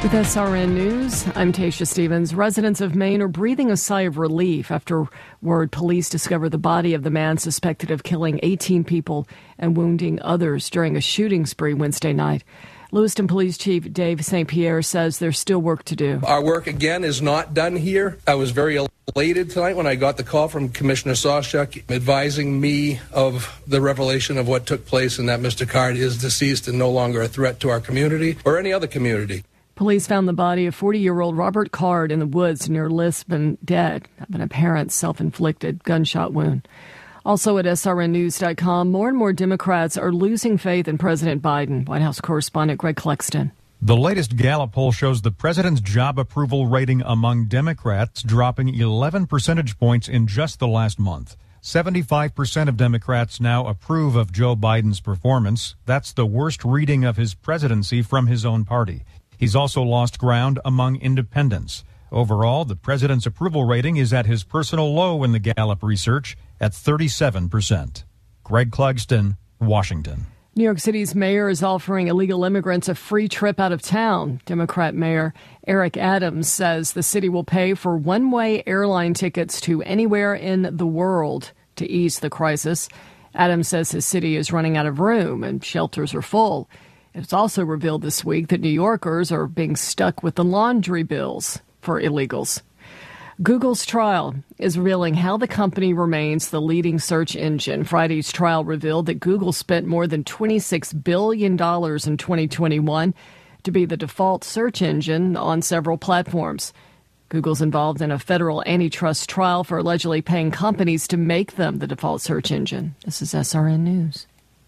With SRN News, I'm Tasha Stevens. Residents of Maine are breathing a sigh of relief after word police discovered the body of the man suspected of killing 18 people and wounding others during a shooting spree Wednesday night. Lewiston Police Chief Dave St. Pierre says there's still work to do. Our work, again, is not done here. I was very elated tonight when I got the call from Commissioner Sawchuk advising me of the revelation of what took place and that Mr. Card is deceased and no longer a threat to our community or any other community. Police found the body of 40-year-old Robert Card in the woods near Lisbon dead of an apparent self-inflicted gunshot wound. Also at srnnews.com, more and more Democrats are losing faith in President Biden. White House correspondent Greg Cluxton. The latest Gallup poll shows the president's job approval rating among Democrats dropping 11 percentage points in just the last month. 75% of Democrats now approve of Joe Biden's performance. That's the worst reading of his presidency from his own party. He's also lost ground among independents. Overall, the president's approval rating is at his personal low in the Gallup research at 37%. Greg Clugston, Washington. New York City's mayor is offering illegal immigrants a free trip out of town. Democrat Mayor Eric Adams says the city will pay for one-way airline tickets to anywhere in the world to ease the crisis. Adams says his city is running out of room and shelters are full. It's also revealed this week that New Yorkers are being stuck with the laundry bills for illegals. Google's trial is revealing how the company remains the leading search engine. Friday's trial revealed that Google spent more than $26 billion in 2021 to be the default search engine on several platforms. Google's involved in a federal antitrust trial for allegedly paying companies to make them the default search engine. This is SRN News.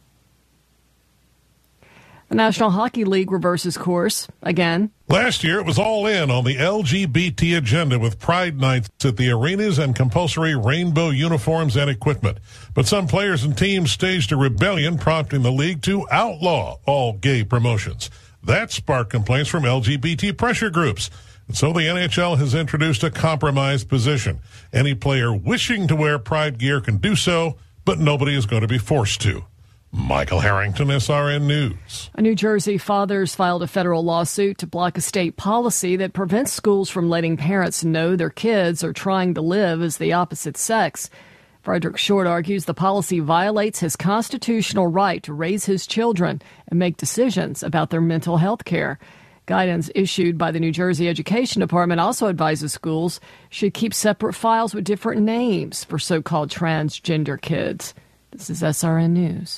The National Hockey League reverses course again. Last year, it was all in on the LGBT agenda with Pride Nights at the arenas and compulsory rainbow uniforms and equipment. But some players and teams staged a rebellion, prompting the league to outlaw all gay promotions. That sparked complaints from LGBT pressure groups. And so the NHL has introduced a compromise position. Any player wishing to wear Pride gear can do so, but nobody is going to be forced to. Michael Harrington, SRN News. A New Jersey father's filed a federal lawsuit to block a state policy that prevents schools from letting parents know their kids are trying to live as the opposite sex. Frederick Short argues the policy violates his constitutional right to raise his children and make decisions about their mental health care. Guidance issued by the New Jersey Education Department also advises schools should keep separate files with different names for so-called transgender kids. This is SRN News.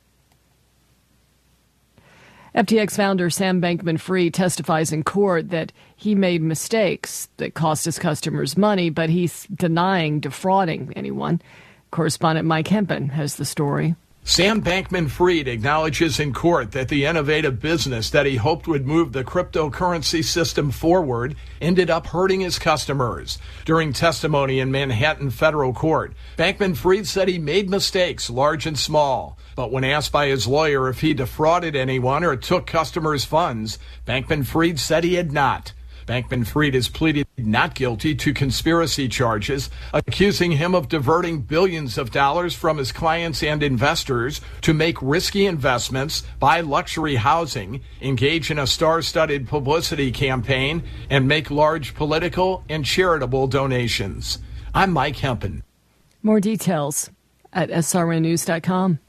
FTX founder Sam Bankman-Fried testifies in court that he made mistakes that cost his customers money, but he's denying defrauding anyone. Correspondent Mike Hempen has the story. Sam Bankman-Fried acknowledges in court that the innovative business that he hoped would move the cryptocurrency system forward ended up hurting his customers. During testimony in Manhattan federal court, Bankman-Fried said he made mistakes, large and small. But when asked by his lawyer if he defrauded anyone or took customers' funds, Bankman-Fried said he had not. Bankman-Fried has pleaded not guilty to conspiracy charges, accusing him of diverting billions of dollars from his clients and investors to make risky investments, buy luxury housing, engage in a star-studded publicity campaign, and make large political and charitable donations. I'm Mike Hempen. More details at srnnews.com.